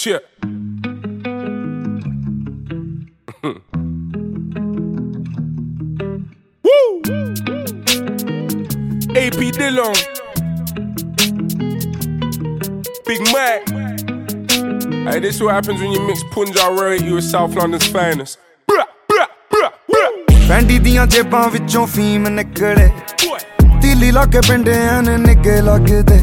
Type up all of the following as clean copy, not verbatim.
Shit. Woo! AP Dillon, Big Mac. Hey, this is what happens when you mix Punjab royalty with South London's finest. Fendi ਦੀਆਂ ਜੇਬਾਂ ਵਿੱਚੋਂ ਫੀਮ ਨਿਕਲੇ ਤੀਲੀ ਲਾ ਕੇ ਪਿੰਡਿਆਂ ਨੇ ਨਿੱਗੇ ਲੱਗਦੇ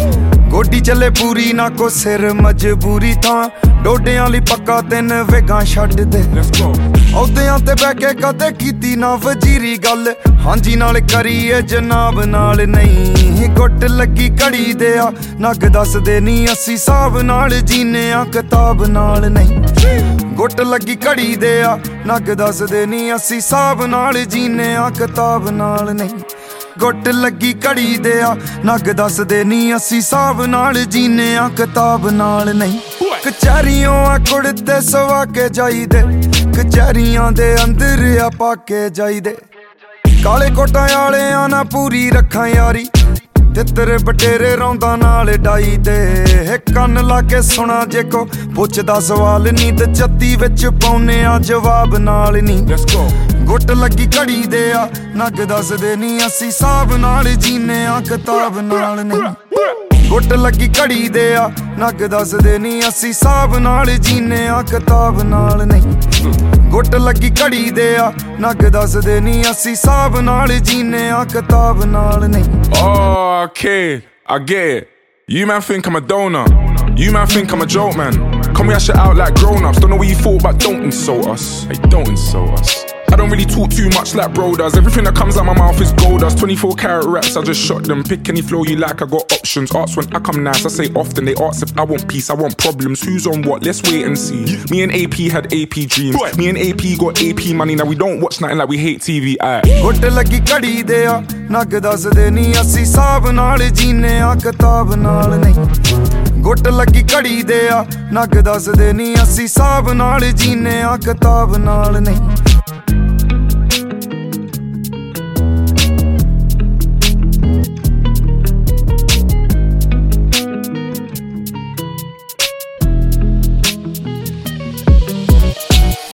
ਗੋਡੀ ਚੱਲੇ ਪੂਰੀ ਨਾ ਕੋ ਸਿਰ ਮਜਬੂਰੀ ਥਾਂ ਡੋਡਿਆਂ ਲਈ ਪੱਕਾ 3 ਵੇਗਾਂ ਛੱਡ ਦੇ ਅਹੁਦਿਆਂ ਤੇ ਬਹਿ ਕੇ ਕਦੇ ਕੀਤੀ ਨਾ ਵਜ਼ੀਰੀ ਗੱਲ ਹਾਂਜੀ ਨਾਲ ਕਰੀਏ ਜਨਾਬ ਨਾਲ ਨਹੀਂ ਗੁੱਟ ਲੱਗੀ ਘੜੀ ਦੇ ਆ ਨੱਗ ਦੱਸਦੇ ਨਹੀਂ ਅਸੀਂ ਹਿਸਾਬ ਨਾਲ ਜੀਨੇ ਆ ਕਿਤਾਬ ਨਾਲ ਨਹੀਂ ਗੁੱਟ ਲੱਗੀ ਘੜੀ ਦੇ ਆ ਨੱਗ ਦੱਸਦੇ ਨਹੀਂ ਅਸੀਂ ਹਿਸਾਬ ਨਾਲ ਜੀਨੇ ਆ ਕਿਤਾਬ ਨਾਲ ਨਹੀਂ ਗੁੱਟ ਲੱਗੀ ਘੜੀ ਦੇ ਆ ਨੱਗ ਦੱਸਦੇ ਨਹੀਂ ਅਸੀਂ ਹਿਸਾਬ ਨਾਲ ਜੀਨੇ ਆ ਕਿਤਾਬ ਨਾਲ ਨਹੀਂ ਕਚਹਿਰੀਆਂ ਆ ਕੁੜਤੇ ਸਵਾ ਕੇ ਜਾਈਦੇ ਕਚਹਿਰੀਆਂ ਦੇ ਅੰਦਰ ਆ ਪਾ ਕੇ ਜਾਈਦੇ ਕਾਲੇ ਕੋਟਾਂ ਵਾਲਿਆਂ ਨਾਲ ਪੂਰੀ ਰੱਖਾਂ ਯਾਰੀ ਤੇ ਤੇਰੇ ਬਟੇਰੇ ਰੌਂਦਾ ਨਾਲ ਡਾਈ ਦੇ ਕੰਨ ਲਾ ਕੇ ਸੁਣਾ ਜੇ ਕੋ ਪੁੱਛਦਾ ਸਵਾਲ ਨੀ ਤੇ 36 ਵਿੱਚ ਪਾਉਨੇ ਆ ਜਵਾਬ ਨਾਲ ਨੀ ਗੁੱਟ ਲੱਗੀ ਘੜੀ ਦੇ ਆ ਨੱਗ ਦੱਸਦੇ ਨੀ ਅਸੀਂ ਹਿਸਾਬ ਨਾਲ ਜੀਨੇ ਆ ਕਿਤਾਬ ਨਾਲ ਨਹੀਂ ਗੁੱਟ ਲੱਗੀ ਘੜੀ ਦੇ ਆ ਨੱਗ ਦੱਸਦੇ ਨੀ ਅਸੀਂ ਹਿਸਾਬ ਨਾਲ ਜੀਨੇ ਆ ਕਿਤਾਬ ਨਾਲ ਨਹੀਂ ਗੁੱਟ ਲੱਗੀ ਘੜੀ ਦੇ ਆ ਨੱਗ ਦੱਸਦੇ ਨੀ ਅਸੀਂ ਹਿਸਾਬ ਨਾਲ ਜੀਨੇ ਆ ਕਿਤਾਬ ਨਾਲ ਨਹੀਂ Oh, kid, I get it. You man think I'm a donor. You man think I'm a joke, man. Come we hash it out like grown-ups. Don't know what you thought, but don't insult us. Hey, don't insult us. I don't really talk too much like bro does. Everything that comes out my mouth is gold dust. 24 karat raps, I just shot them. Pick any flow you like, I got options. Ask when I come nice, I say often. They ask if I want peace, I want problems. Who's on what? Let's wait and see. Me and AP had AP dreams. Me and AP got AP money. Now we don't watch nothing like we hate TV. ਗੁੱਟ ਲੱਗੀ ਘੜੀ ਦੇ ਆ ਨੱਗ ਦੱਸਦੇ ਨਹੀਂ ਅਸੀਂ ਹਿਸਾਬ ਨਾਲ ਜੀਨੇ ਆ ਕਿਤਾਬ ਨਾਲ ਨਹੀਂ ਗੁੱਟ ਲੱਗੀ ਘੜੀ ਦੇ ਆ ਨੱਗ ਦੱਸਦੇ ਨਹੀਂ ਅਸੀਂ ਹਿਸਾਬ ਨਾਲ ਜੀਨੇ ਆ ਕਿਤਾਬ ਨਾਲ ਨਹੀਂ